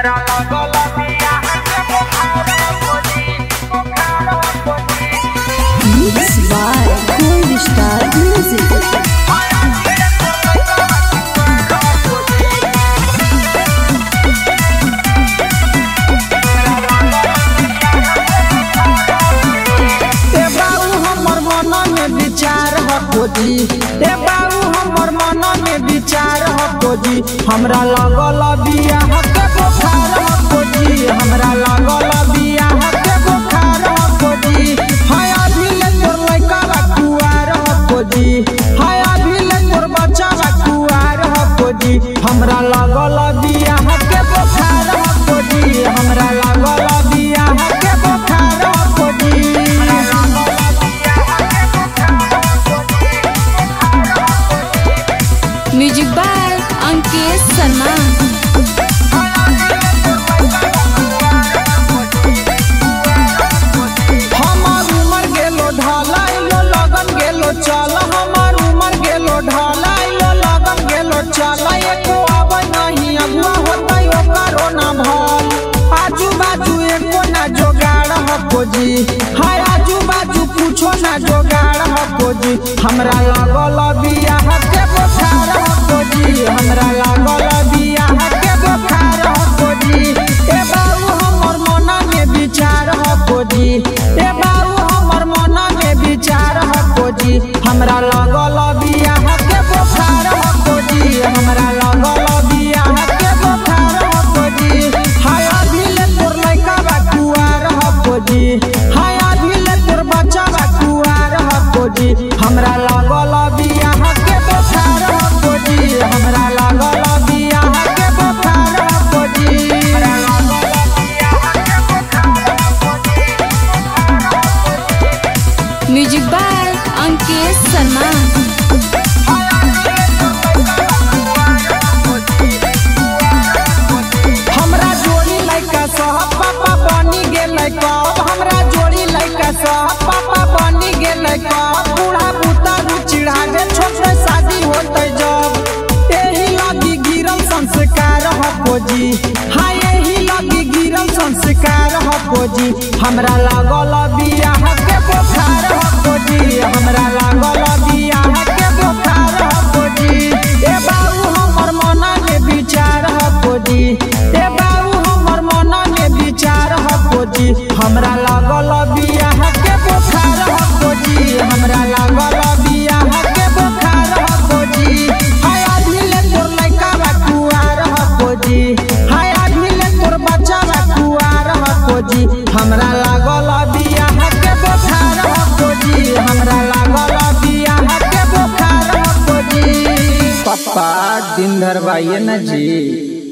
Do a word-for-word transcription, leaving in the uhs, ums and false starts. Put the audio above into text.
हमरा लगल बियाह के बुखार खोजी बुखार खोजी Mixed by Gold Star Music. खोजी ए बाबू हमर मन में विचार ह खोजी हमरा लगल बियाह के बुखार ह खोजी हमरा लगल बियाह के बुखार ह खोजी हाय अभी ले तोर लइका बा कुआर ह खोजी हाय अभी ले तोर बच्चा बा कुआर ह खोजी हमरा लगल बियाह के बुखार ह खोजी हमरा लगल बियाह के बुखार ह खोजी Music by Ankesh Sharma. हमार उमर गेलो ढलाइलो लगन गेलो चल हमार उमर गेलो ढलाइलो लगन गेलो चल एको आबै नहीं अगुआ होतै ओकरो ना भल आजू बाजू एको ना जोगाड़ ह खोजी हाय आजू बाजू कुछो ना जोगाड़ ह खोजी हमरा लगल बियाह के बुखार ह खोजी हमरा लगल बियाह के बुखार ह खोजी ए बाबू हमर मन में विचार ह खोजी ए बाबू हमर मन में विचार ह खोजी हमरा लगल बियाह के बुखार ह खोजी हमरा लगल बियाह के बुखार ह खोजी हाय अभी ले तोर लइका बा कुआर ह खोजी हाय अभी ले तोर बच्चा बा कुआर ह खोजी हमरा लगल बियाह के बुखार ह खोजी हमरा लगल बियाह के बुखार ह खोजी हमरा लगल Music by Ankesh Sharma. हमरा जोड़ी लइका सह पापा बनी गेलै कब हमरा जोड़ी लइका सह पापा बनी गेलै कब बूढ़ा बूता रू चिढ़ावे छोटे शादी होतै जब एही लगी गिरल संस्कार ह खोजी हाय एही लगी गिरल संस्कार ह खोजी हमरा लागल बियाह के बुखार ह खोजी हमरा लागल बियाह के बुखार ह खोजी ए बाबू हमर मन में विचार ह खोजी ए बाबू हमर मन में विचार ह खोजी हमरा लागल बियाह के बुखार ह खोजी हमरा लागल बियाह के बुखार ह खोजी हाय अभी ले तोर लइका बा कुआर ह खोजी हाय अभी ले तोर बच्चा बा कुआर ह खोजी हमरा लागल बियाह के बुखार ह खोजी हमरा लागल बियाह के बुखार ह खोजी पापा दिन धरवाइए ना जी।